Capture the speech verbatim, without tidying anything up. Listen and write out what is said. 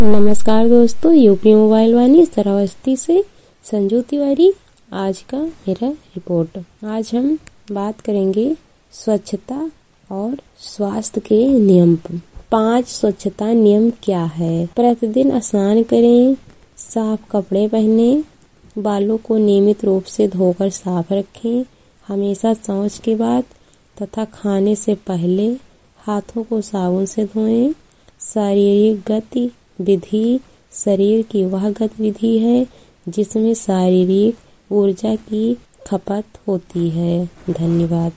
नमस्कार दोस्तों, UP mobile वाणी श्रावस्ती से संजू तिवारी। आज का मेरा रिपोर्ट। आज हम बात करेंगे स्वच्छता और स्वास्थ्य के नियम। पांच स्वच्छता नियम क्या है? प्रतिदिन स्नान करें, साफ कपड़े पहने, बालों को नियमित रूप से धोकर साफ रखें, हमेशा शौच के बाद तथा खाने से पहले हाथों को साबुन से धोएं। शारीरिक गति विधि शरीर की वह गतिविधि है जिसमें शारीरिक ऊर्जा की खपत होती है। धन्यवाद।